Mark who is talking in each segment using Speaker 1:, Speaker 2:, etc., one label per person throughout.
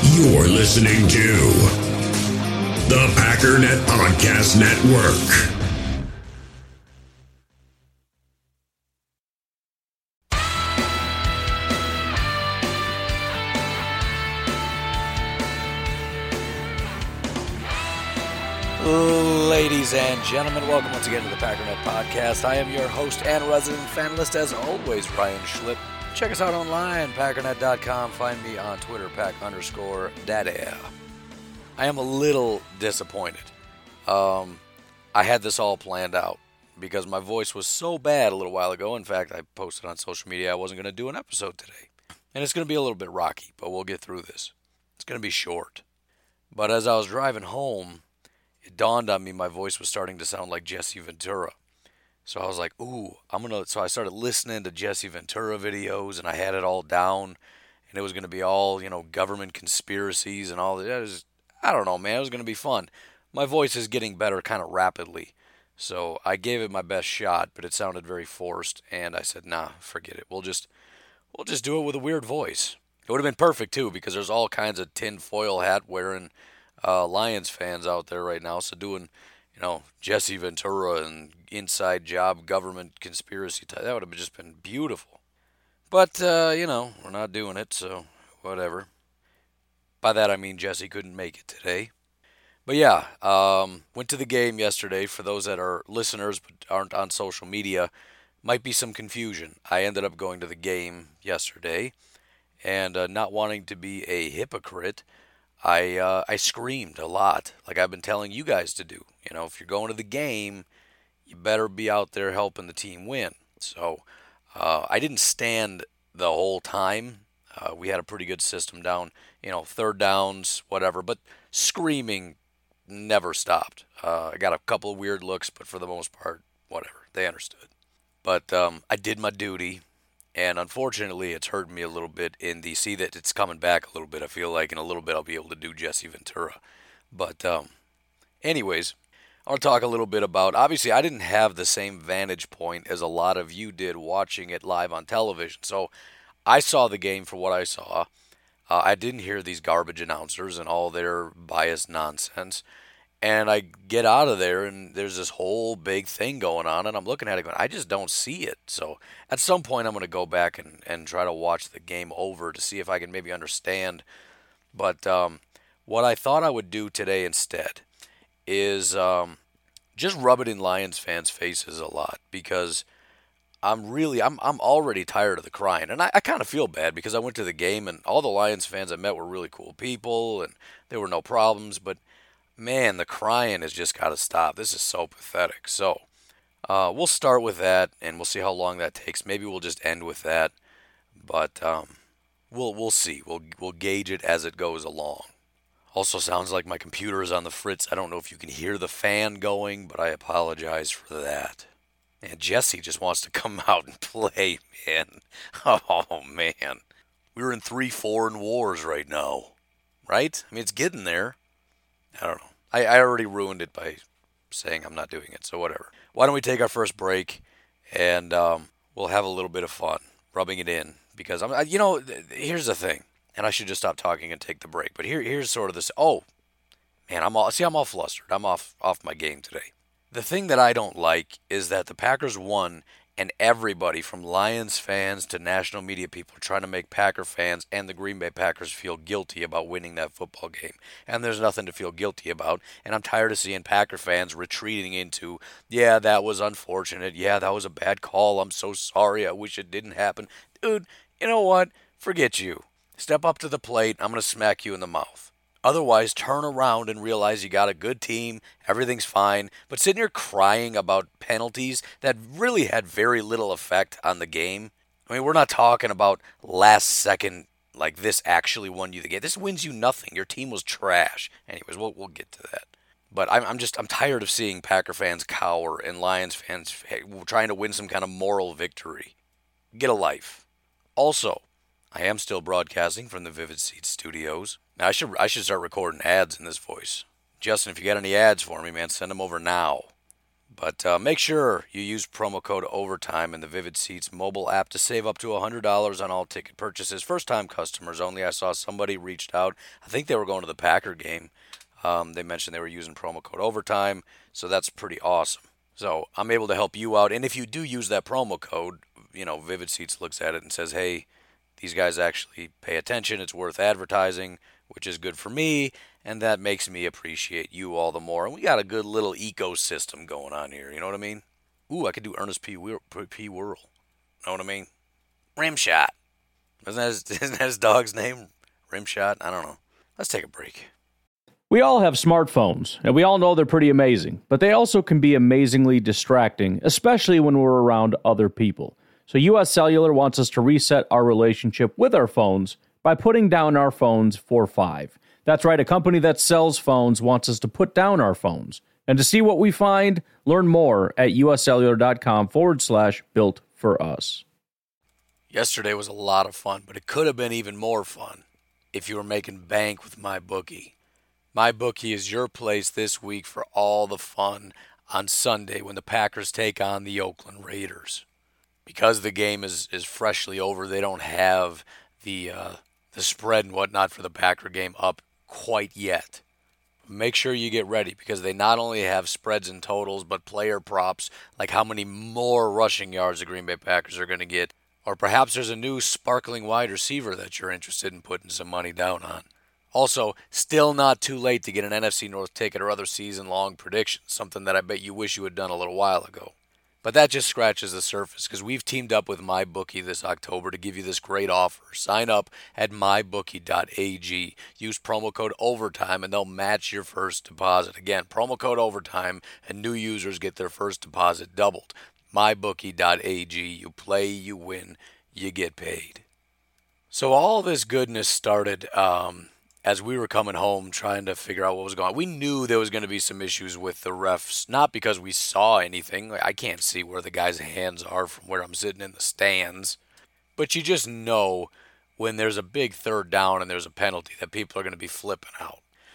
Speaker 1: You're listening to the Packernet Podcast Network.
Speaker 2: Ladies and gentlemen, welcome once again to the Packernet Podcast. I am your host and resident fanalist, as always, Ryan Schlip. Check us out online, packernet.com. Find me on Twitter, pack_daddy. I am a little disappointed. I had this all planned out because my voice was so bad a little while ago. In fact, I posted on social media I wasn't going to do an episode today. And it's going to be a little bit rocky, but we'll get through this. It's going to be short. But as I was driving home, it dawned on me my voice was starting to sound like Jesse Ventura. So I was like, so I started listening to Jesse Ventura videos, and I had it all down, and it was going to be all, government conspiracies and all that. I don't know, man, it was going to be fun. My voice is getting better kind of rapidly, so I gave it my best shot, but it sounded very forced, and I said, nah, forget it. We'll just do it with a weird voice. It would have been perfect, too, because there's all kinds of tinfoil hat wearing Lions fans out there right now, so doing, Jesse Ventura and inside job government conspiracy type, that would have just been beautiful. But, we're not doing it, so whatever. By that I mean Jesse couldn't make it today. But yeah, went to the game yesterday. For those that are listeners but aren't on social media, might be some confusion. I ended up going to the game yesterday, and not wanting to be a hypocrite, I screamed a lot, like I've been telling you guys to do. If you're going to the game, you better be out there helping the team win. So I didn't stand the whole time. We had a pretty good system down, third downs, whatever. But screaming never stopped. I got a couple of weird looks, but for the most part, whatever. They understood. But I did my duty. And unfortunately, it's hurt me a little bit in the see that it's coming back a little bit. I feel like in a little bit I'll be able to do Jesse Ventura. But anyways, I'll talk a little bit about, obviously I didn't have the same vantage point as a lot of you did watching it live on television. So I saw the game for what I saw. I didn't hear these garbage announcers and all their biased nonsense. And I get out of there, and there's this whole big thing going on, and I'm looking at it going, I just don't see it. So at some point, I'm going to go back and try to watch the game over to see if I can maybe understand. But what I thought I would do today instead is just rub it in Lions fans' faces a lot, because I'm already tired of the crying. And I kind of feel bad because I went to the game, and all the Lions fans I met were really cool people, and there were no problems, but man, the crying has just got to stop. This is so pathetic. So we'll start with that, and we'll see how long that takes. Maybe we'll just end with that, but we'll see. We'll gauge it as it goes along. Also sounds like my computer is on the fritz. I don't know if you can hear the fan going, but I apologize for that. And Jesse just wants to come out and play, man. Oh, man. We're in 3-4 in wars right now, right? I mean, it's getting there. I don't know. I already ruined it by saying I'm not doing it, so whatever. Why don't we take our first break, and we'll have a little bit of fun rubbing it in, because here's the thing, and I should just stop talking and take the break. But here's sort of this. Oh, man, I'm all flustered. I'm off my game today. The thing that I don't like is that the Packers won, and everybody from Lions fans to national media people are trying to make Packer fans and the Green Bay Packers feel guilty about winning that football game. And there's nothing to feel guilty about. And I'm tired of seeing Packer fans retreating into, yeah, that was unfortunate. Yeah, that was a bad call. I'm so sorry. I wish it didn't happen. Dude, you know what? Forget you. Step up to the plate. I'm going to smack you in the mouth. Otherwise, turn around and realize you got a good team, everything's fine. But sitting here crying about penalties that really had very little effect on the game. I mean, we're not talking about last second, like this actually won you the game. This wins you nothing. Your team was trash. Anyways, we'll get to that. But I'm tired of seeing Packer fans cower and Lions fans trying to win some kind of moral victory. Get a life. Also, I am still broadcasting from the Vivid Seats studios. Now, I should start recording ads in this voice. Justin, if you got any ads for me, man, send them over now. But make sure you use promo code OVERTIME in the Vivid Seats mobile app to save up to $100 on all ticket purchases. First-time customers only. I saw somebody reached out. I think they were going to the Packer game. They mentioned they were using promo code OVERTIME, so that's pretty awesome. So I'm able to help you out. And if you do use that promo code, Vivid Seats looks at it and says, hey, these guys actually pay attention. It's worth advertising, which is good for me, and that makes me appreciate you all the more. And we got a good little ecosystem going on here. You know what I mean? Ooh, I could do Ernest P. Worrell. Know what I mean? Rimshot. Isn't that his dog's name? Rimshot? I don't know. Let's take a break.
Speaker 3: We all have smartphones, and we all know they're pretty amazing, but they also can be amazingly distracting, especially when we're around other people. So US Cellular wants us to reset our relationship with our phones by putting down our phones for $5. That's right, a company that sells phones wants us to put down our phones. And to see what we find, learn more at uscellular.com/built for us.
Speaker 2: Yesterday was a lot of fun, but it could have been even more fun if you were making bank with MyBookie. MyBookie is your place this week for all the fun on Sunday when the Packers take on the Oakland Raiders. Because the game is freshly over, they don't have the spread and whatnot for the Packer game up quite yet. Make sure you get ready because they not only have spreads and totals, but player props, like how many more rushing yards the Green Bay Packers are going to get. Or perhaps there's a new sparkling wide receiver that you're interested in putting some money down on. Also, still not too late to get an NFC North ticket or other season-long predictions, something that I bet you wish you had done a little while ago. But that just scratches the surface because we've teamed up with MyBookie this October to give you this great offer. Sign up at mybookie.ag. Use promo code OVERTIME and they'll match your first deposit. Again, promo code OVERTIME and new users get their first deposit doubled. mybookie.ag. You play, you win, you get paid. So all this goodness started as we were coming home trying to figure out what was going on. We knew there was going to be some issues with the refs, not because we saw anything. I can't see where the guy's hands are from where I'm sitting in the stands. But you just know when there's a big third down and there's a penalty that people are going to be flipping out.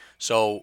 Speaker 2: So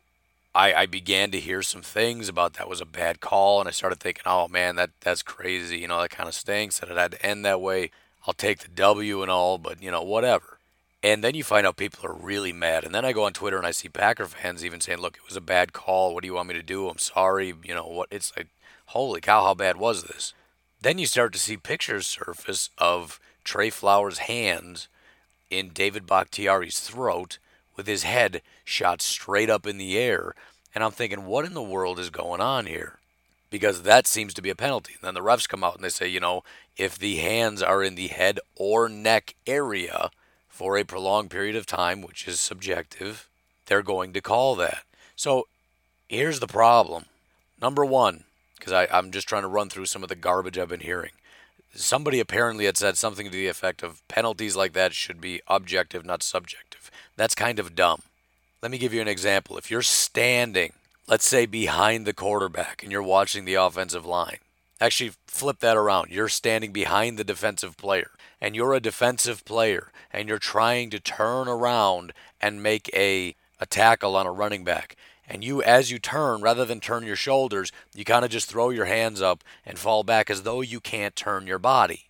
Speaker 2: I began to hear some things about that was a bad call, and I started thinking, oh, man, that's crazy. That kind of stinks that it had to end that way. I'll take the W and all, but, whatever. And then you find out people are really mad. And then I go on Twitter and I see Packer fans even saying, look, it was a bad call. What do you want me to do? I'm sorry. What? It's like, holy cow, how bad was this? Then you start to see pictures surface of Trey Flowers' hands in David Bakhtiari's throat with his head shot straight up in the air. And I'm thinking, what in the world is going on here? Because that seems to be a penalty. And then the refs come out and they say, if the hands are in the head or neck area for a prolonged period of time, which is subjective, they're going to call that. So here's the problem. Number one, because I'm just trying to run through some of the garbage I've been hearing. Somebody apparently had said something to the effect of penalties like that should be objective, not subjective. That's kind of dumb. Let me give you an example. If you're standing, let's say behind the quarterback and you're watching the offensive line, actually flip that around. You're standing behind the defensive player and you're a defensive player and you're trying to turn around and make a tackle on a running back. And you, as you turn, rather than turn your shoulders, you kind of just throw your hands up and fall back as though you can't turn your body.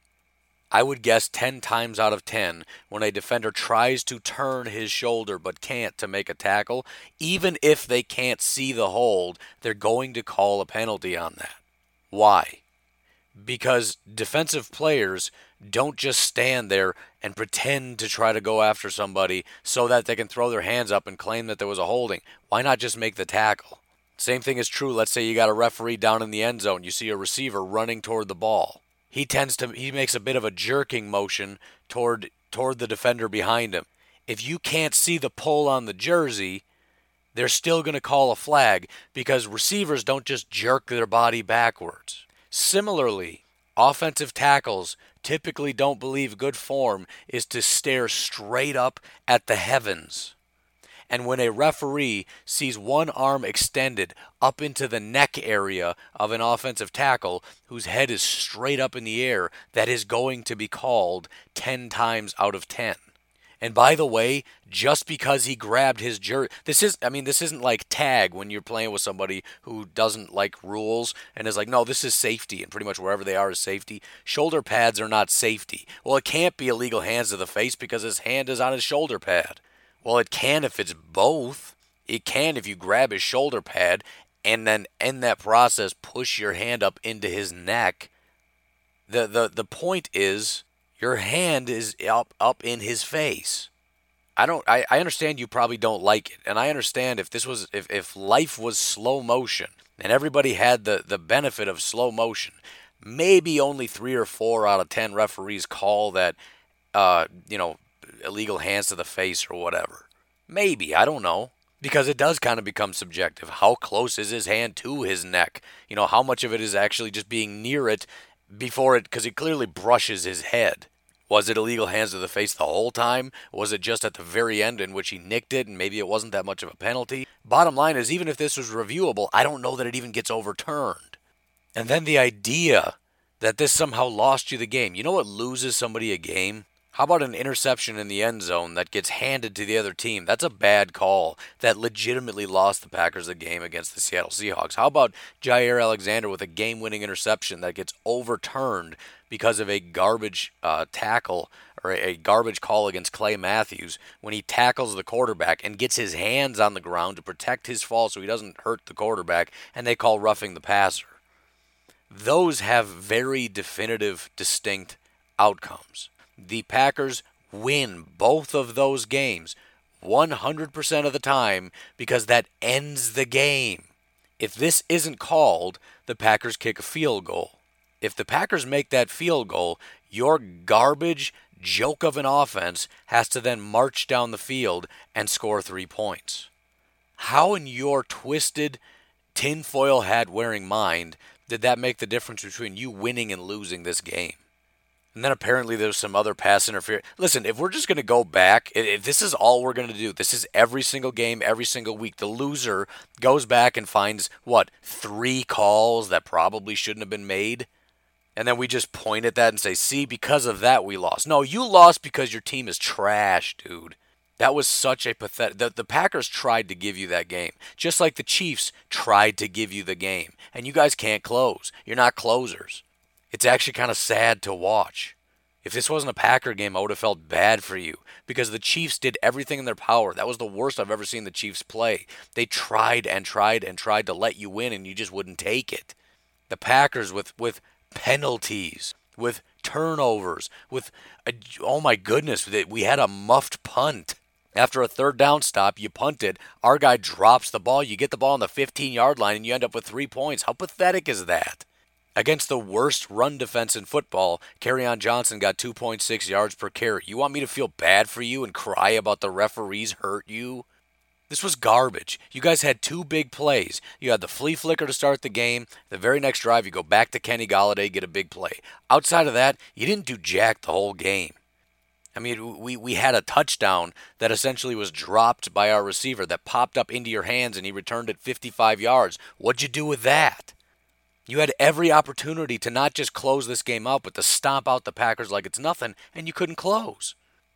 Speaker 2: I would guess 10 times out of 10, when a defender tries to turn his shoulder but can't to make a tackle, even if they can't see the hold, they're going to call a penalty on that. Why? Because defensive players don't just stand there and pretend to try to go after somebody so that they can throw their hands up and claim that there was a holding. Why not just make the tackle? Same thing is true. Let's say you got a referee down in the end zone. You see a receiver running toward the ball. He makes a bit of a jerking motion toward the defender behind him. If you can't see the pull on the jersey, they're still going to call a flag because receivers don't just jerk their body backwards. Similarly, offensive tackles typically don't believe good form is to stare straight up at the heavens. And when a referee sees one arm extended up into the neck area of an offensive tackle whose head is straight up in the air, that is going to be called 10 times out of 10. And by the way, just because he grabbed his jersey, this isn't like tag when you're playing with somebody who doesn't like rules and is like, no, this is safety, and pretty much wherever they are is safety. Shoulder pads are not safety. Well, it can't be illegal hands to the face because his hand is on his shoulder pad. Well, it can if it's both. It can if you grab his shoulder pad and then in that process push your hand up into his neck. The point is, your hand is up in his face. I understand you probably don't like it, and I understand if life was slow motion and everybody had the benefit of slow motion, maybe only 3 or 4 out of 10 referees call that illegal hands to the face or whatever. Maybe, I don't know. Because it does kind of become subjective. How close is his hand to his neck? How much of it is actually just being near it before it, because he clearly brushes his head. Was it illegal hands to the face the whole time? Was it just at the very end in which he nicked it and maybe it wasn't that much of a penalty? Bottom line is, even if this was reviewable, I don't know that it even gets overturned. And then the idea that this somehow lost you the game. You know what loses somebody a game? How about an interception in the end zone that gets handed to the other team? That's a bad call that legitimately lost the Packers the game against the Seattle Seahawks. How about Jair Alexander with a game-winning interception that gets overturned because of a garbage tackle or a garbage call against Clay Matthews when he tackles the quarterback and gets his hands on the ground to protect his fall so he doesn't hurt the quarterback, and they call roughing the passer. Those have very definitive, distinct outcomes. The Packers win both of those games 100% of the time because that ends the game. If this isn't called, the Packers kick a field goal. If the Packers make that field goal, your garbage joke of an offense has to then march down the field and score 3 points. How in your twisted tinfoil hat wearing mind did that make the difference between you winning and losing this game? And then apparently there's some other pass interference. Listen, if we're just going to go back, if this is all we're going to do, this is every single game, every single week. The loser goes back and finds, 3 calls that probably shouldn't have been made? And then we just point at that and say, see, because of that we lost. No, you lost because your team is trash, dude. That was such a pathetic... The Packers tried to give you that game, just like the Chiefs tried to give you the game. And you guys can't close. You're not closers. It's actually kind of sad to watch. If this wasn't a Packer game, I would have felt bad for you because the Chiefs did everything in their power. That was the worst I've ever seen the Chiefs play. They tried and tried and tried to let you win, and you just wouldn't take it. The Packers with penalties, with turnovers, oh my goodness, we had a muffed punt. After a 3rd down stop, you punt it. Our guy drops the ball. You get the ball on the 15-yard line, and you end up with 3 points. How pathetic is that? Against the worst run defense in football, Kerryon Johnson got 2.6 yards per carry. You want me to feel bad for you and cry about the referees hurt you? This was garbage. You guys had 2 big plays. You had the flea flicker to start the game. The very next drive, you go back to Kenny Golladay, get a big play. Outside of that, you didn't do jack the whole game. I mean, we had a touchdown that essentially was dropped by our receiver that popped up into your hands and he returned it 55 yards. What'd you do with that? You had every opportunity to not just close this game out, but to stomp out the Packers like it's nothing, and you couldn't close.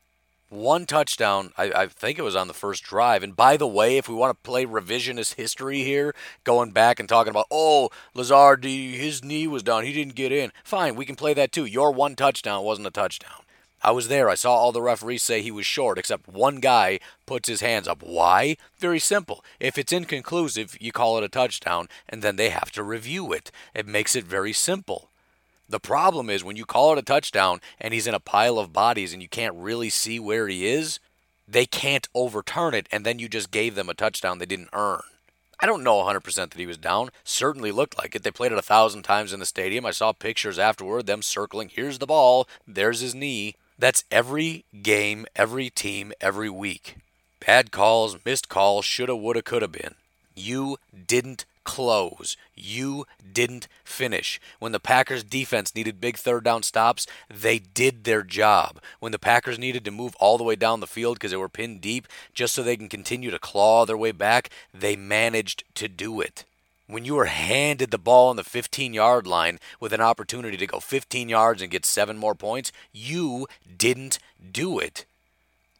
Speaker 2: 1 touchdown, I think it was on the first drive. And by the way, if we want to play revisionist history here, going back and talking about, Lazard, his knee was down, he didn't get in. Fine, we can play that too. Your 1 touchdown wasn't a touchdown. I was there. I saw all the referees say he was short, except one guy puts his hands up. Why? Very simple. If it's inconclusive, you call it a touchdown, and then they have to review it. It makes it very simple. The problem is when you call it a touchdown and he's in a pile of bodies and you can't really see where he is, they can't overturn it, and then you just gave them a touchdown they didn't earn. I don't know 100% that he was down. Certainly looked like it. They played it 1,000 times in the stadium. I saw pictures afterward, them circling. Here's the ball. There's his knee. That's every game, every team, every week. Bad calls, missed calls, shoulda, woulda, coulda been. You didn't close. You didn't finish. When the Packers defense needed big 3rd down stops, they did their job. When the Packers needed to move all the way down the field because they were pinned deep just so they can continue to claw their way back, they managed to do it. When you were handed the ball on the 15-yard line with an opportunity to go 15 yards and get 7 more points, you didn't do it.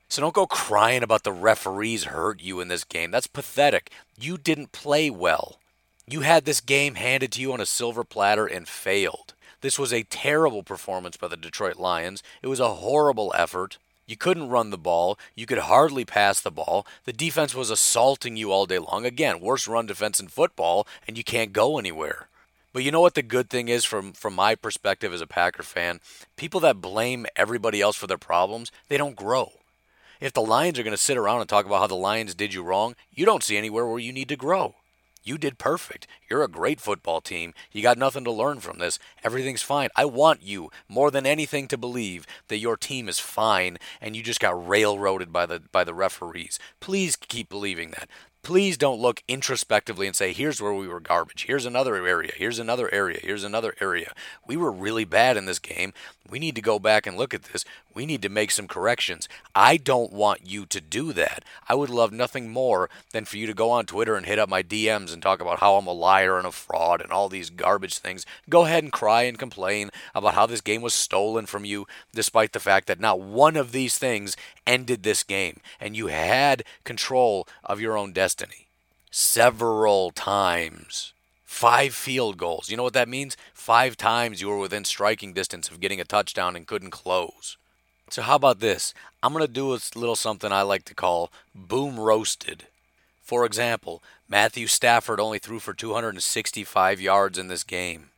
Speaker 2: So don't go crying about the referees hurt you in this game. That's pathetic. You didn't play well. You had this game handed to you on a silver platter and failed. This was a terrible performance by the Detroit Lions. It was a horrible effort. You couldn't run the ball. You could hardly pass the ball. The defense was assaulting you all day long. Again, worst run defense in football, and you can't go anywhere. But you know what the good thing is from my perspective as a Packer fan? People that blame everybody else for their problems, they don't grow. If the Lions are going to sit around and talk about how the Lions did you wrong, you don't see anywhere where you need to grow. You did perfect. You're a great football team. You got nothing to learn from this. Everything's fine. I want you, more than anything, to believe that your team is fine and you just got railroaded by the referees. Please keep believing that. Please don't look introspectively and say, here's where we were garbage. Here's another area. Here's another area. Here's another area. We were really bad in this game. We need to go back and look at this. We need to make some corrections. I don't want you to do that. I would love nothing more than for you to go on Twitter and hit up my DMs and talk about how I'm a liar and a fraud and all these garbage things. Go ahead and cry and complain about how this game was stolen from you, despite the fact that not one of these things ended this game, and you had control of your own destiny several times. 5 field goals. You know what that means? 5 times you were within striking distance of getting a touchdown and couldn't close. So how about this? I'm going to do a little something I like to call boom roasted. For example, Matthew Stafford only threw for 265 yards in this game,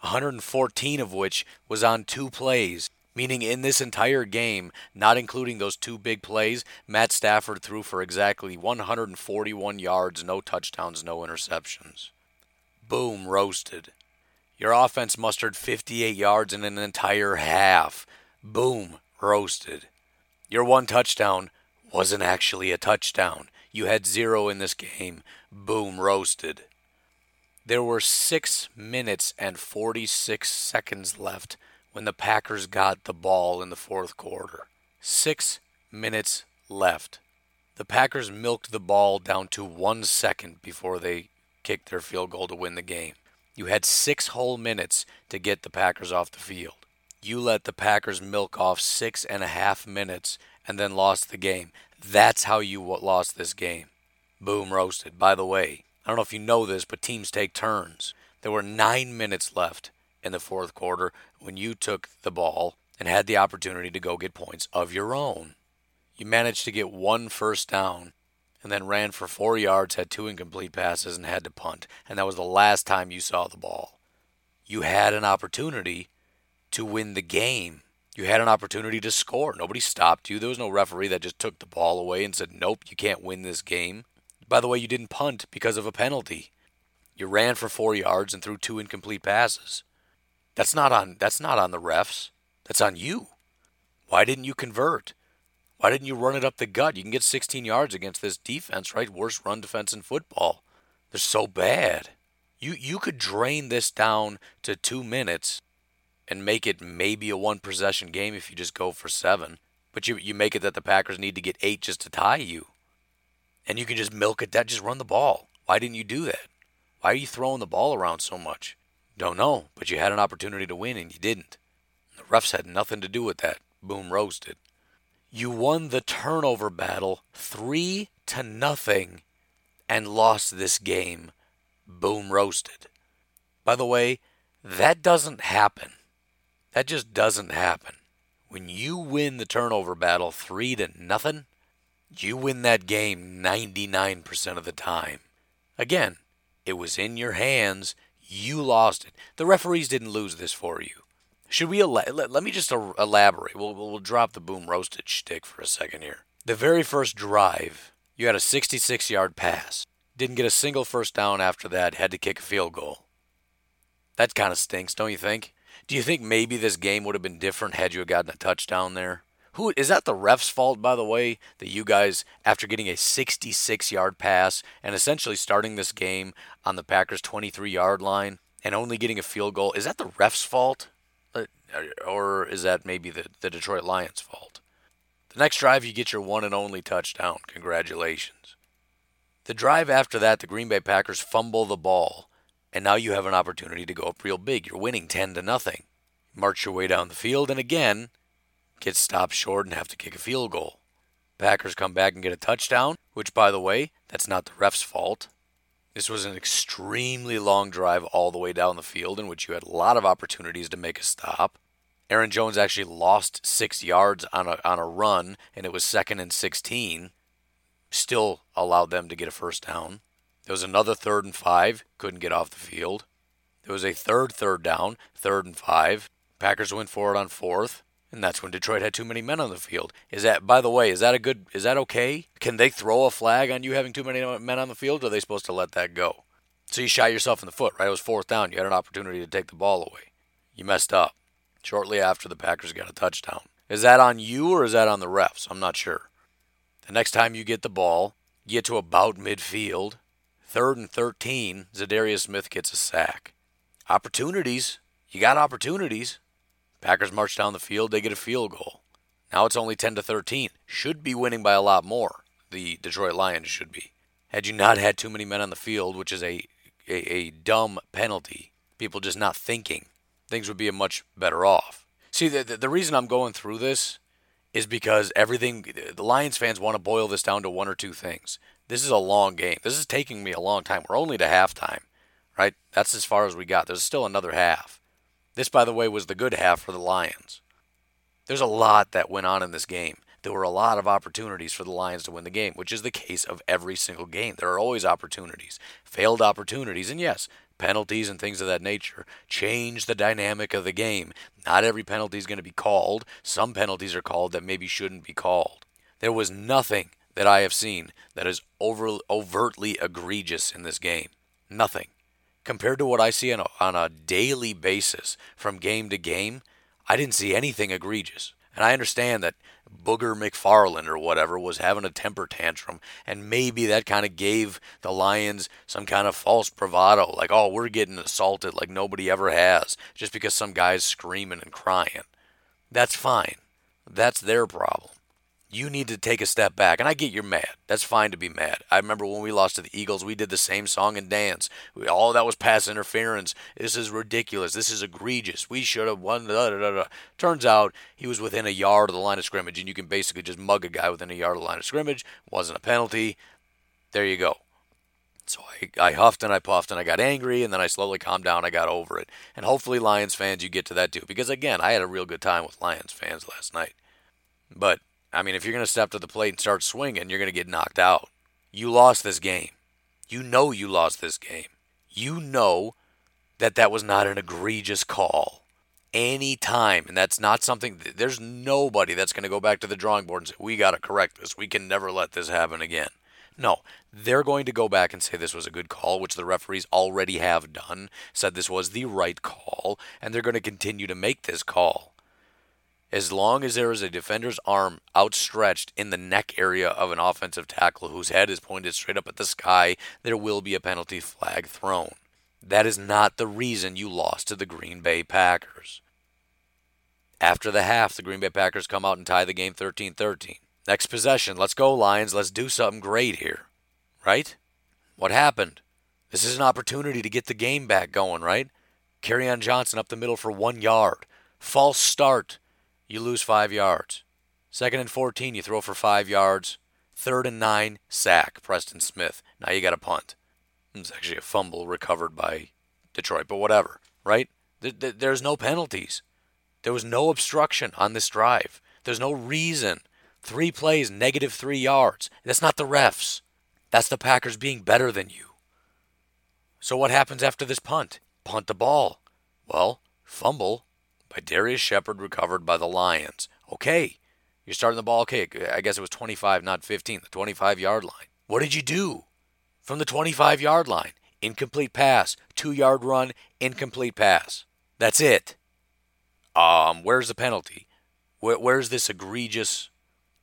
Speaker 2: 114 of which was on 2 plays. Meaning in this entire game, not including those 2 big plays, Matt Stafford threw for exactly 141 yards, no touchdowns, no interceptions. Boom, roasted. Your offense mustered 58 yards in an entire half. Boom, roasted. Your 1 touchdown wasn't actually a touchdown. You had 0 in this game. Boom, roasted. There were 6 minutes and 46 seconds left when the Packers got the ball in the 4th quarter. 6 minutes left. The Packers milked the ball down to 1 second before they kicked their field goal to win the game. You had 6 whole minutes to get the Packers off the field. You let the Packers milk off 6.5 minutes and then lost the game. That's how you lost this game. Boom, roasted. By the way, I don't know if you know this, but teams take turns. There were 9 minutes left in the 4th quarter when you took the ball and had the opportunity to go get points of your own. You managed to get 1 first down and then ran for 4 yards, had 2 incomplete passes, and had to punt. And that was the last time you saw the ball. You had an opportunity to win the game. You had an opportunity to score. Nobody stopped you. There was no referee that just took the ball away and said, nope, you can't win this game. By the way, you didn't punt because of a penalty. You ran for 4 yards and threw 2 incomplete passes. That's not on the refs. That's on you. Why didn't you convert? Why didn't you run it up the gut? You can get 16 yards against this defense, right? Worst run defense in football. They're so bad. You could drain this down to 2 minutes and make it maybe a 1-possession game if you just go for 7. But you make it that the Packers need to get 8 just to tie you. And you can just milk it, just run the ball. Why didn't you do that? Why are you throwing the ball around so much? Don't know, but you had an opportunity to win and you didn't. The refs had nothing to do with that. Boom, roasted. You won the turnover battle 3-0 and lost this game. Boom, roasted. By the way, that doesn't happen. That just doesn't happen. When you win the turnover battle 3-0, you win that game 99% of the time. Again, it was in your hands. You lost it. The referees didn't lose this for you. Should we let me just elaborate. We'll drop the boom roasted shtick for a second here. The very first drive, you had a 66-yard pass. Didn't get a single first down after that. Had to kick a field goal. That kind of stinks, don't you think? Do you think maybe this game would have been different had you gotten a touchdown there? Is that the ref's fault, by the way, that you guys, after getting a 66-yard pass and essentially starting this game on the Packers' 23-yard line and only getting a field goal, is that the ref's fault? Or is that maybe the Detroit Lions' fault? The next drive, you get your one and only touchdown. Congratulations. The drive after that, the Green Bay Packers fumble the ball, and now you have an opportunity to go up real big. You're winning 10-0. March your way down the field, and again, get stopped short and have to kick a field goal. Packers come back and get a touchdown, which, by the way, that's not the ref's fault. This was an extremely long drive all the way down the field in which you had a lot of opportunities to make a stop. Aaron Jones actually lost 6 yards on a run, and it was 2nd and 16. Still allowed them to get a first down. There was another 3rd and 5, couldn't get off the field. There was a third down, 3rd and 5. Packers went for it on 4th, and that's when Detroit had too many men on the field. Is that, by the way, is that okay? Can they throw a flag on you having too many men on the field, or are they supposed to let that go? So you shot yourself in the foot, right? It was 4th down. You had an opportunity to take the ball away. You messed up. Shortly after, the Packers got a touchdown. Is that on you or is that on the refs? I'm not sure. The next time you get the ball, you get to about midfield. 3rd and 13, Zadarius Smith gets a sack. Opportunities. You got opportunities. Packers march down the field. They get a field goal. Now it's only 10-13. Should be winning by a lot more. The Detroit Lions should be. Had you not had too many men on the field, which is a dumb penalty, people just not thinking, things would be much better off. See, the reason I'm going through this is because the Lions fans want to boil this down to one or two things. This is a long game. This is taking me a long time. We're only to halftime, right? That's as far as we got. There's still another half. This, by the way, was the good half for the Lions. There's a lot that went on in this game. There were a lot of opportunities for the Lions to win the game, which is the case of every single game. There are always opportunities, failed opportunities, and yes, penalties and things of that nature change the dynamic of the game. Not every penalty is going to be called. Some penalties are called that maybe shouldn't be called. There was nothing that I have seen that is overtly egregious in this game. Nothing. Compared to what I see on a daily basis from game to game, I didn't see anything egregious. And I understand that Booger McFarland or whatever was having a temper tantrum, and maybe that kind of gave the Lions some kind of false bravado, like, oh, we're getting assaulted like nobody ever has, just because some guy's screaming and crying. That's fine. That's their problem. You need to take a step back, and I get you're mad. That's fine to be mad. I remember when we lost to the Eagles, we did the same song and dance. All that was pass interference. This is ridiculous. This is egregious. We should have won. Turns out he was within a yard of the line of scrimmage, and you can basically just mug a guy within a yard of the line of scrimmage. Wasn't a penalty. There you go. So I huffed and I puffed and I got angry, and then I slowly calmed down. I got over it. And hopefully Lions fans, you get to that too. Because, again, I had a real good time with Lions fans last night. But I mean, if you're going to step to the plate and start swinging, you're going to get knocked out. You lost this game. You know you lost this game. You know that was not an egregious call. Any time, and that's not something, there's nobody that's going to go back to the drawing board and say, we got to correct this. We can never let this happen again. No, they're going to go back and say this was a good call, which the referees already have done, said this was the right call, and they're going to continue to make this call. As long as there is a defender's arm outstretched in the neck area of an offensive tackle whose head is pointed straight up at the sky, there will be a penalty flag thrown. That is not the reason you lost to the Green Bay Packers. After the half, the Green Bay Packers come out and tie the game 13-13. Next possession, let's go Lions, let's do something great here. Right? What happened? This is an opportunity to get the game back going, right? Kerryon Johnson up the middle for 1 yard. False start. You lose 5 yards. 2nd and 14, you throw for 5 yards. 3rd and 9, sack, Preston Smith. Now you got a punt. It's actually a fumble recovered by Detroit, but whatever, right? There's no penalties. There was no obstruction on this drive. There's no reason. 3 plays, -3 yards. That's not the refs. That's the Packers being better than you. So what happens after this punt? Punt the ball. Well, fumble by Darius Shepard recovered by the Lions. Okay, you're starting the ball. Okay, I guess it was 25, not 15, the 25-yard line. What did you do from the 25-yard line? Incomplete pass, 2-yard run, incomplete pass. That's it. Where's the penalty? Where's this egregious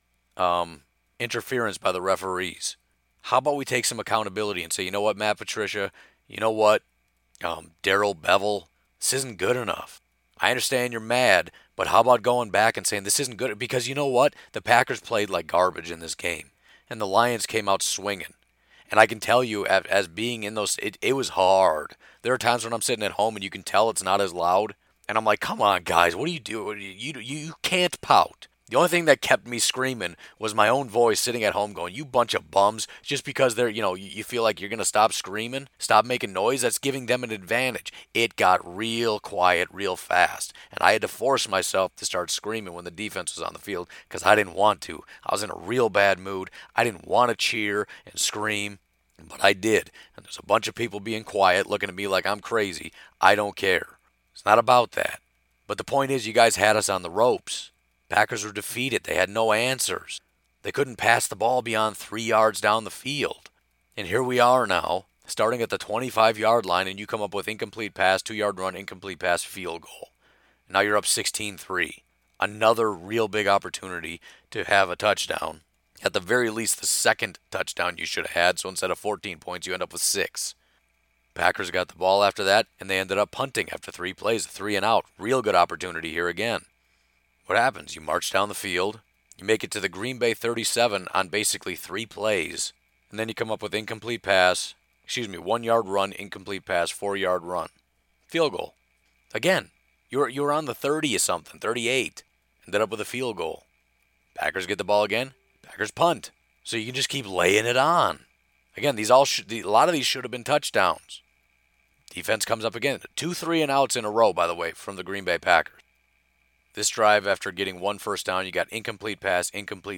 Speaker 2: interference by the referees? How about we take some accountability and say, you know what, Matt Patricia, you know what, Darrell Bevell, this isn't good enough. I understand you're mad, but how about going back and saying this isn't good? Because you know what? The Packers played like garbage in this game, and the Lions came out swinging. And I can tell you, as being in those, it was hard. There are times when I'm sitting at home and you can tell it's not as loud, and I'm like, come on, guys, what do you do? You can't pout. The only thing that kept me screaming was my own voice sitting at home going, you bunch of bums, just because they're, you feel like you're going to stop screaming, stop making noise. That's giving them an advantage. It got real quiet real fast, and I had to force myself to start screaming when the defense was on the field because I didn't want to. I was in a real bad mood. I didn't want to cheer and scream, but I did. And there's a bunch of people being quiet, looking at me like I'm crazy. I don't care. It's not about that. But the point is, you guys had us on the ropes. Packers were defeated. They had no answers. They couldn't pass the ball beyond 3 yards down the field. And here we are now, starting at the 25-yard line, and you come up with incomplete pass, 2-yard run, incomplete pass, field goal. Now you're up 16-3. Another real big opportunity to have a touchdown. At the very least, the second touchdown you should have had, so instead of 14 points, you end up with 6. Packers got the ball after that, and they ended up punting after 3 plays, 3 and out. Real good opportunity here again. What happens? You march down the field, you make it to the Green Bay 37 on basically 3 plays, and then you come up with incomplete pass, 1-yard run, incomplete pass, 4-yard run. Field goal. Again, you were on the 30 or something, 38, ended up with a field goal. Packers get the ball again, Packers punt. So you can just keep laying it on. Again, a lot of these should have been touchdowns. Defense comes up again. 2 3 and outs in a row, by the way, from the Green Bay Packers. This drive, after getting 1 first down, you got incomplete pass,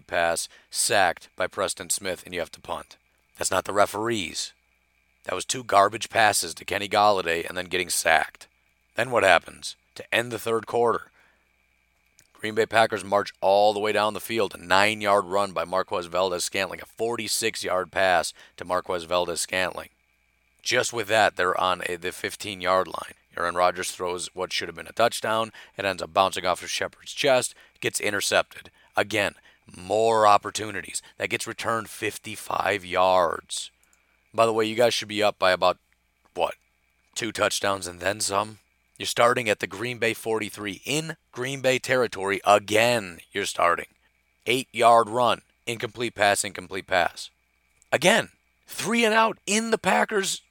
Speaker 2: sacked by Preston Smith, and you have to punt. That's not the referees. That was 2 garbage passes to Kenny Golladay and then getting sacked. Then what happens? To end the third quarter, Green Bay Packers march all the way down the field. A 9-yard run by Marquez Valdes-Scantling, a 46-yard pass to Marquez Valdes-Scantling. Just with that, they're on the 15-yard line. Aaron Rodgers throws what should have been a touchdown. It ends up bouncing off of Shepard's chest, gets intercepted. Again, more opportunities. That gets returned 55 yards. By the way, you guys should be up by about, 2 touchdowns and then some? You're starting at the Green Bay 43 in Green Bay territory again. You're starting. 8-yard run, incomplete pass. Again, 3 and out in the Packers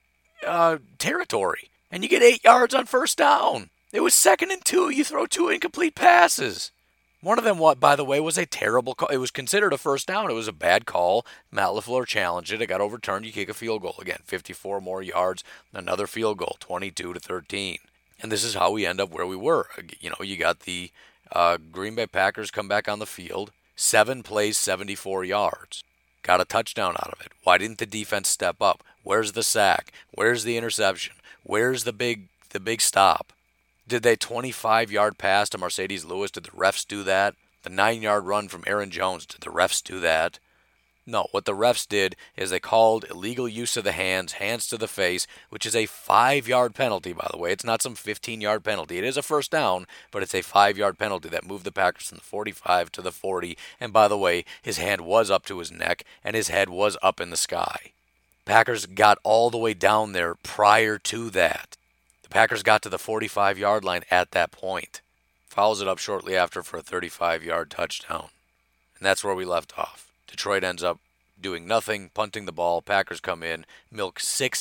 Speaker 2: territory. And you get 8 yards on first down. It was 2nd and 2. You throw 2 incomplete passes. One of them, by the way, was a terrible call. It was considered a first down. It was a bad call. Matt LaFleur challenged it. It got overturned. You kick a field goal again. 54 more yards. Another field goal. 22-13. And this is how we end up where we were. You got the Green Bay Packers come back on the field. 7 plays, 74 yards. Got a touchdown out of it. Why didn't the defense step up? Where's the sack? Where's the interception? Where's the big stop? Did they 25-yard pass to Mercedes Lewis? Did the refs do that? The 9-yard run from Aaron Jones, did the refs do that? No, what the refs did is they called illegal use of the hands to the face, which is a 5-yard penalty, by the way. It's not some 15-yard penalty. It is a first down, but it's a 5-yard penalty that moved the Packers from the 45 to the 40. And by the way, his hand was up to his neck, and his head was up in the sky. Packers got all the way down there prior to that. The Packers got to the 45-yard line at that point. Fouls it up shortly after for a 35-yard touchdown. And that's where we left off. Detroit ends up doing nothing, punting the ball. Packers come in, milk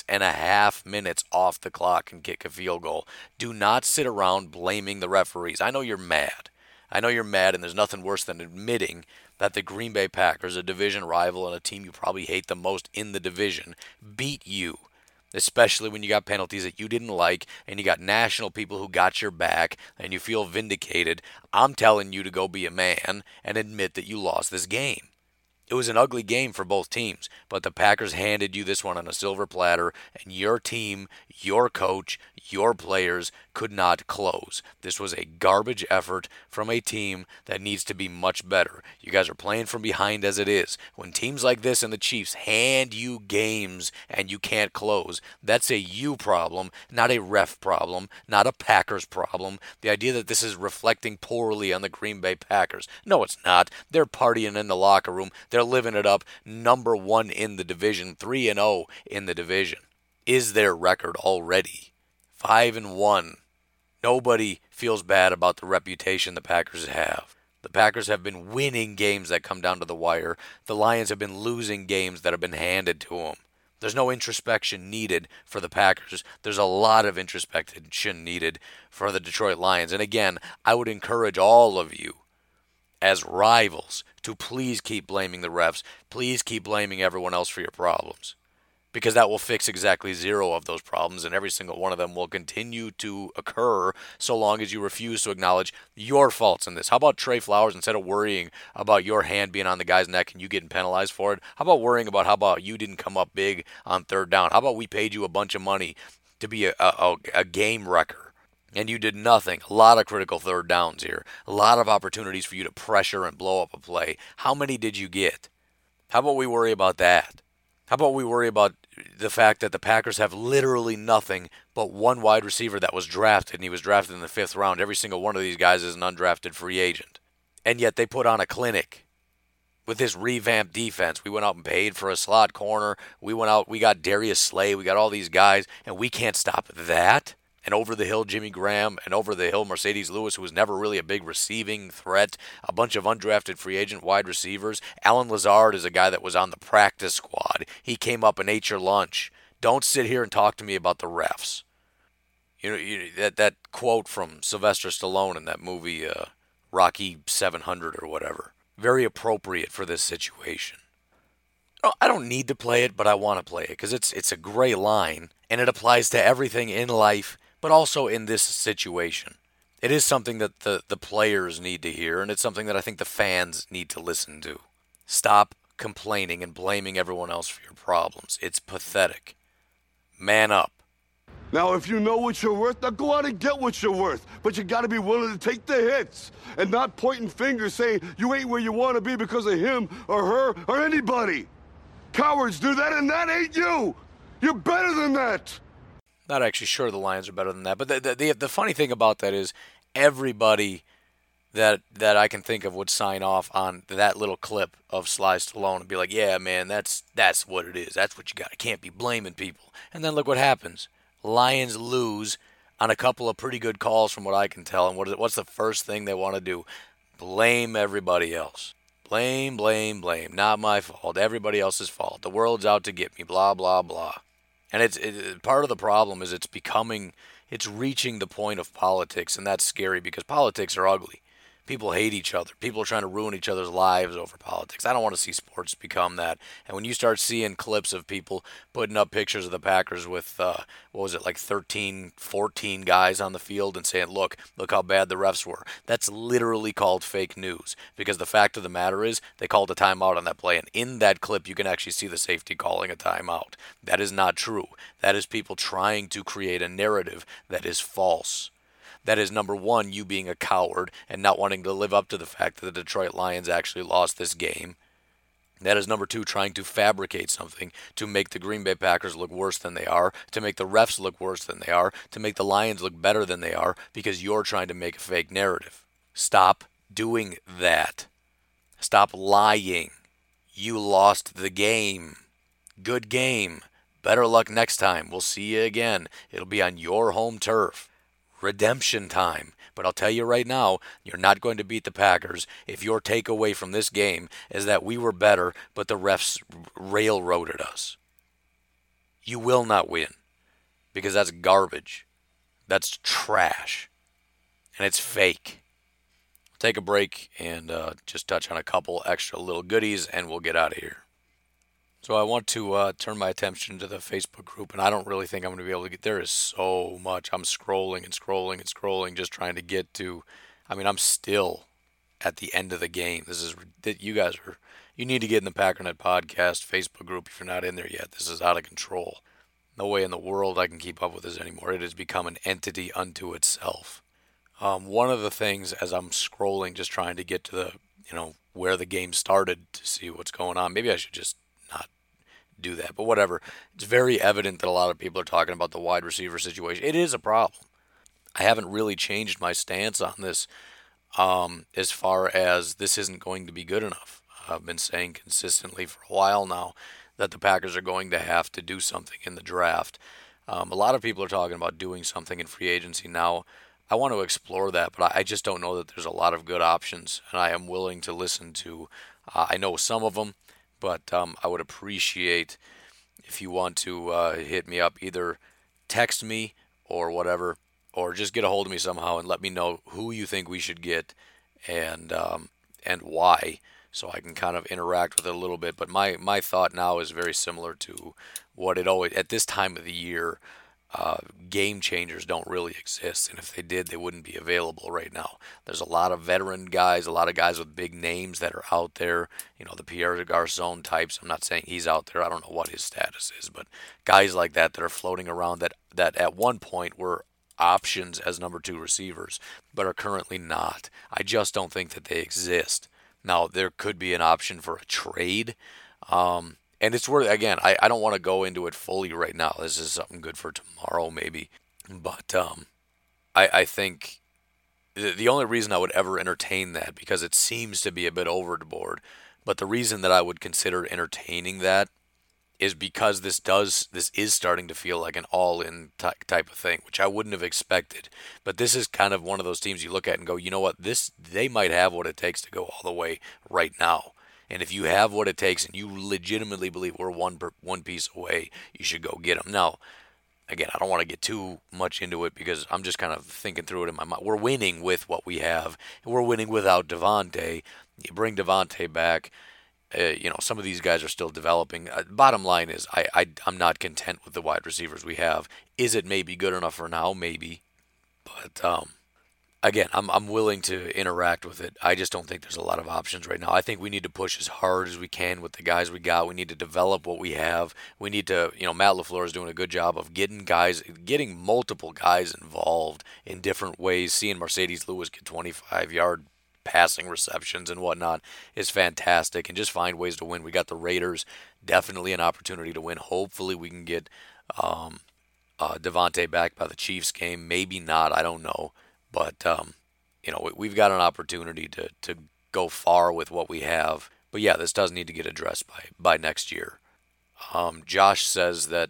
Speaker 2: 6.5 minutes off the clock and kick a field goal. Do not sit around blaming the referees. I know you're mad. And there's nothing worse than admitting that the Green Bay Packers, a division rival and a team you probably hate the most in the division, beat you. Especially when you got penalties that you didn't like and you got national people who got your back and you feel vindicated. I'm telling you to go be a man and admit that you lost this game. It was an ugly game for both teams, but the Packers handed you this one on a silver platter, and your team, your coach, your players could not close. This was a garbage effort from a team that needs to be much better. You guys are playing from behind as it is. When teams like this and the Chiefs hand you games and you can't close, that's a you problem, not a ref problem, not a Packers problem. The idea that this is reflecting poorly on the Green Bay Packers. No, it's not. They're partying in the locker room. They're living it up. Number 1 in the division, 3-0 in the division. Is their record already 5-1? Nobody feels bad about the reputation the Packers have. The Packers have been winning games that come down to the wire. The Lions have been losing games that have been handed to them. There's no introspection needed for the Packers. There's a lot of introspection needed for the Detroit Lions. And again, I would encourage all of you, as rivals to please keep blaming the refs, please keep blaming everyone else for your problems. Because that will fix exactly zero of those problems, and every single one of them will continue to occur so long as you refuse to acknowledge your faults in this. How about Trey Flowers, instead of worrying about your hand being on the guy's neck and you getting penalized for it, how about worrying about you didn't come up big on third down? How about we paid you a bunch of money to be a game wrecker, and you did nothing? A lot of critical third downs here. A lot of opportunities for you to pressure and blow up a play. How many did you get? How about we worry about that? How about we worry about the fact that the Packers have literally nothing but one wide receiver that was drafted, and he was drafted in the 5th round. Every single one of these guys is an undrafted free agent. And yet they put on a clinic with this revamped defense. We went out and paid for a slot corner. We went out, we got Darius Slay, we got all these guys, and we can't stop that. And over the hill, Jimmy Graham, and over the hill, Mercedes Lewis, who was never really a big receiving threat, a bunch of undrafted free agent wide receivers. Alan Lazard is a guy that was on the practice squad. He came up and ate your lunch. Don't sit here and talk to me about the refs. That quote from Sylvester Stallone in that movie, Rocky 700 or whatever. Very appropriate for this situation. I don't need to play it, but I want to play it because it's a gray line, and it applies to everything in life, but also in this situation. It is something that the players need to hear, and it's something that I think the fans need to listen to. Stop complaining and blaming everyone else for your problems. It's pathetic. Man up.
Speaker 4: Now, if you know what you're worth, now go out and get what you're worth. But you got to be willing to take the hits and not pointing fingers saying you ain't where you want to be because of him or her or anybody. Cowards do that, and that ain't you. You're better than that.
Speaker 2: Not actually sure the Lions are better than that, but the funny thing about that is everybody that I can think of would sign off on that little clip of Sly Stallone and be like, yeah, man, that's what it is. That's what you got. You can't be blaming people. And then look what happens. Lions lose on a couple of pretty good calls from what I can tell. And what's the first thing they want to do? Blame everybody else. Blame. Not my fault. Everybody else's fault. The world's out to get me. Blah, blah, blah. And it's part of the problem is it's reaching the point of politics, and that's scary because politics are ugly. People hate each other. People are trying to ruin each other's lives over politics. I don't want to see sports become that. And when you start seeing clips of people putting up pictures of the Packers with, 13, 14 guys on the field and saying, look how bad the refs were. That's literally called fake news. Because the fact of the matter is they called a timeout on that play. And in that clip, you can actually see the safety calling a timeout. That is not true. That is people trying to create a narrative that is false. That is, number one, you being a coward and not wanting to live up to the fact that the Detroit Lions actually lost this game. That is, number two, trying to fabricate something to make the Green Bay Packers look worse than they are, to make the refs look worse than they are, to make the Lions look better than they are, because you're trying to make a fake narrative. Stop doing that. Stop lying. You lost the game. Good game. Better luck next time. We'll see you again. It'll be on your home turf. Redemption time. But I'll tell you right now, you're not going to beat the Packers if your takeaway from this game is that we were better, but the refs railroaded us. You will not win because that's garbage. That's trash. And it's fake. Take a break and just touch on a couple extra little goodies and we'll get out of here. So I want to turn my attention to the Facebook group, and I don't really think I'm going to be able to get there. Is so much. I'm scrolling, just trying to get to. I'm still at the end of the game. You need to get in the Packernet Podcast Facebook group if you're not in there yet. This is out of control. No way in the world I can keep up with this anymore. It has become an entity unto itself. One of the things as I'm scrolling, just trying to get to the, where the game started to see what's going on. Maybe I should just not do that, but whatever. It's very evident that a lot of people are talking about the wide receiver situation. It is a problem. I haven't really changed my stance on this as far as this isn't going to be good enough. I've been saying consistently for a while now that the Packers are going to have to do something in the draft. A lot of people are talking about doing something in free agency now. I want to explore that, but I just don't know that there's a lot of good options, and I am willing to listen to, I know some of them, but I would appreciate if you want to hit me up, either text me or whatever, or just get a hold of me somehow and let me know who you think we should get and and why, so I can kind of interact with it a little bit. But my thought now is very similar to what it always, at this time of the year, game changers don't really exist, and if they did, they wouldn't be available right now. There's a lot of veteran guys, a lot of guys with big names that are out there. The Pierre Garçon types. I'm not saying he's out there. I don't know what his status is, but guys like that are floating around that at one point were options as number 2 receivers, but are currently not. I just don't think that they exist. Now, there could be an option for a trade. And it's worth, again, I don't want to go into it fully right now. This is something good for tomorrow maybe. But I think the only reason I would ever entertain that, because it seems to be a bit overboard, but the reason that I would consider entertaining that is because this is starting to feel like an all-in type of thing, which I wouldn't have expected. But this is kind of one of those teams you look at and go, you know what, they might have what it takes to go all the way right now. And if you have what it takes and you legitimately believe we're one piece away, you should go get them. Now, again, I don't want to get too much into it because I'm just kind of thinking through it in my mind. We're winning with what we have, and we're winning without Davante. You bring Davante back. Some of these guys are still developing. Bottom line is, I'm not content with the wide receivers we have. Is it maybe good enough for now? Maybe. But again, I'm willing to interact with it. I just don't think there's a lot of options right now. I think we need to push as hard as we can with the guys we got. We need to develop what we have. We need to, Matt LaFleur is doing a good job of getting multiple guys involved in different ways. Seeing Mercedes Lewis get 25-yard passing receptions and whatnot is fantastic, and just find ways to win. We got the Raiders, definitely an opportunity to win. Hopefully we can get Davante back by the Chiefs game. Maybe not, I don't know. But, we've got an opportunity to go far with what we have. But, yeah, this does need to get addressed by next year. Josh says that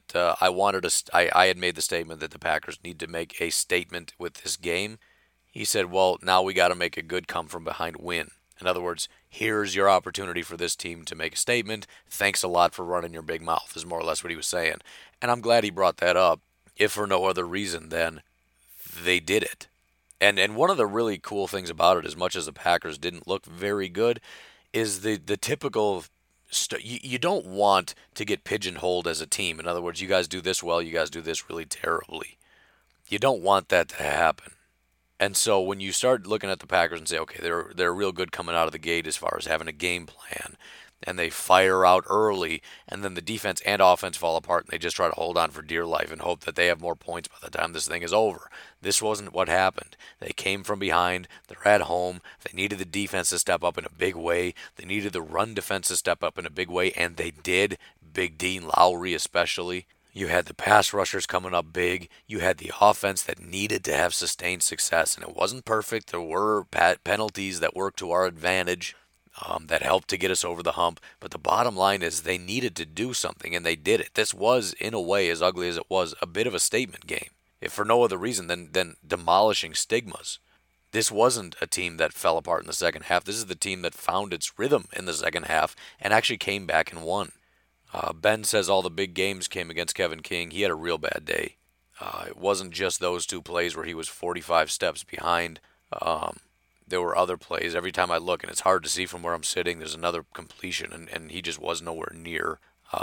Speaker 2: I had made the statement that the Packers need to make a statement with this game. He said, well, now we got to make a good come-from-behind win. In other words, here's your opportunity for this team to make a statement. Thanks a lot for running your big mouth, is more or less what he was saying. And I'm glad he brought that up, if for no other reason than they did it. And one of the really cool things about it, as much as the Packers didn't look very good, is the typical you don't want to get pigeonholed as a team. In other words, you guys do this well, you guys do this really terribly. You don't want that to happen. And so when you start looking at the Packers and say, okay, they're real good coming out of the gate as far as having a game plan, and they fire out early, and then the defense and offense fall apart, and they just try to hold on for dear life and hope that they have more points by the time this thing is over. This wasn't what happened. They came from behind. They're at home. They needed the defense to step up in a big way. They needed the run defense to step up in a big way, and they did. Big Dean Lowry especially. You had the pass rushers coming up big. You had the offense that needed to have sustained success, and it wasn't perfect. There were penalties that worked to our advantage that helped to get us over the hump. But the bottom line is they needed to do something, and they did it. This was, in a way, as ugly as it was, a bit of a statement game, if for no other reason than demolishing stigmas. This wasn't a team that fell apart in the second half. This is the team that found its rhythm in the second half and actually came back and won. Ben says all the big games came against Kevin King. He had a real bad day. It wasn't just those two plays where he was 45 steps behind. There were other plays. Every time I look, and it's hard to see from where I'm sitting, there's another completion, and he just was nowhere near,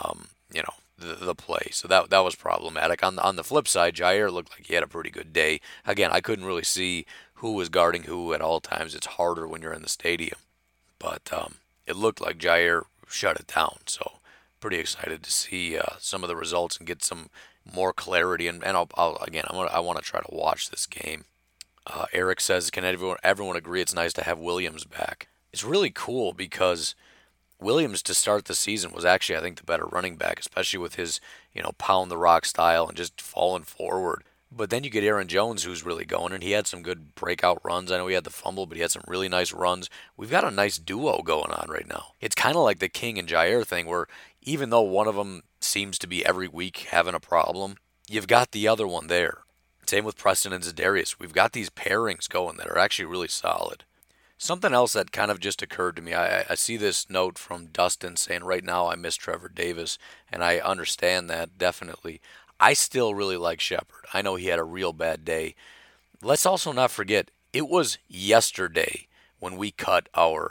Speaker 2: the play. So that was problematic. On the flip side, Jair looked like he had a pretty good day. Again, I couldn't really see who was guarding who at all times. It's harder when you're in the stadium. But it looked like Jair shut it down. So pretty excited to see some of the results and get some more clarity. And I want to try to watch this game. Eric says, can everyone agree it's nice to have Williams back? It's really cool because Williams to start the season was actually, I think, the better running back, especially with his, pound the rock style and just falling forward. But then you get Aaron Jones, who's really going, and he had some good breakout runs. I know he had the fumble, but he had some really nice runs. We've got a nice duo going on right now. It's kind of like the King and Jair thing, where even though one of them seems to be every week having a problem, you've got the other one there. Same with Preston and Za'Darius. We've got these pairings going that are actually really solid. Something else that kind of just occurred to me, I see this note from Dustin saying, right now I miss Trevor Davis, and I understand that definitely. I still really like Shepard. I know he had a real bad day. Let's also not forget, it was yesterday when we cut our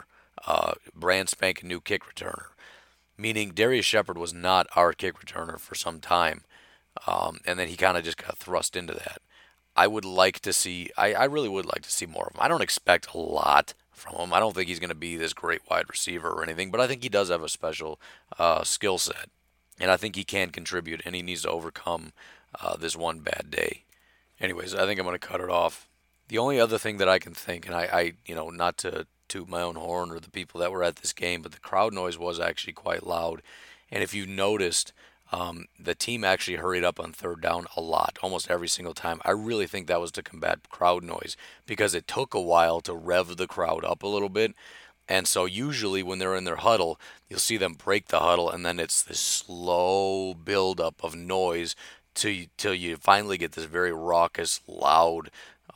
Speaker 2: brand spanking new kick returner. Meaning Darius Shepard was not our kick returner for some time, and then he kind of just got thrust into that. I would like to see, I really would like to see more of him. I don't expect a lot from him. I don't think he's going to be this great wide receiver or anything, but I think he does have a special skill set, and I think he can contribute, and he needs to overcome this one bad day. Anyways, I think I'm going to cut it off. The only other thing that I can think, and I not to toot my own horn or the people that were at this game, but the crowd noise was actually quite loud. And if you noticed, the team actually hurried up on third down a lot, almost every single time. I really think that was to combat crowd noise because it took a while to rev the crowd up a little bit. And so usually when they're in their huddle, you'll see them break the huddle, and then it's this slow buildup of noise till you finally get this very raucous, loud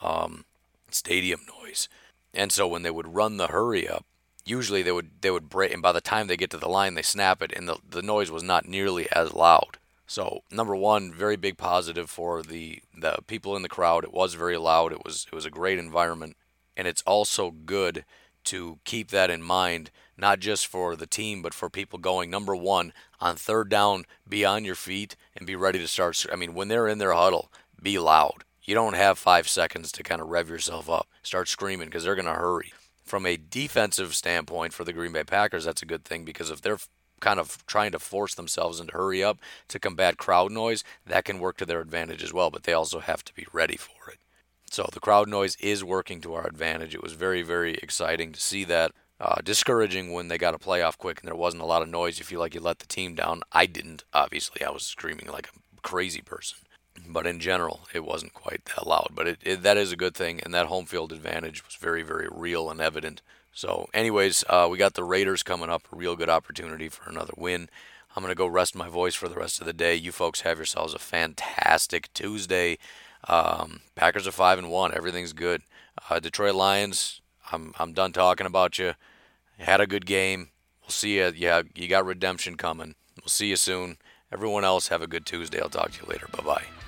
Speaker 2: stadium noise. And so when they would run the hurry up, usually they would break, and by the time they get to the line, they snap it, and the noise was not nearly as loud. So number one, very big positive for the people in the crowd. It was very loud. It was a great environment, and it's also good to keep that in mind, not just for the team, but for people going. Number one, on third down, be on your feet and be ready to start. I mean, when they're in their huddle, be loud. You don't have 5 seconds to kind of rev yourself up. Start screaming because they're going to hurry. From a defensive standpoint for the Green Bay Packers, that's a good thing because if they're kind of trying to force themselves into hurry up to combat crowd noise, that can work to their advantage as well, but they also have to be ready for it. So the crowd noise is working to our advantage. It was very, very exciting to see that. Discouraging when they got a playoff quick and there wasn't a lot of noise. You feel like you let the team down. I didn't, obviously. I was screaming like a crazy person. But in general, it wasn't quite that loud. But that is a good thing, and that home field advantage was very, very real and evident. So anyways, we got the Raiders coming up, a real good opportunity for another win. I'm going to go rest my voice for the rest of the day. You folks have yourselves a fantastic Tuesday. Packers are 5-1. Everything's good. Detroit Lions, I'm done talking about you. You had a good game. We'll see you. Yeah, you got redemption coming. We'll see you soon. Everyone else, have a good Tuesday. I'll talk to you later. Bye-bye.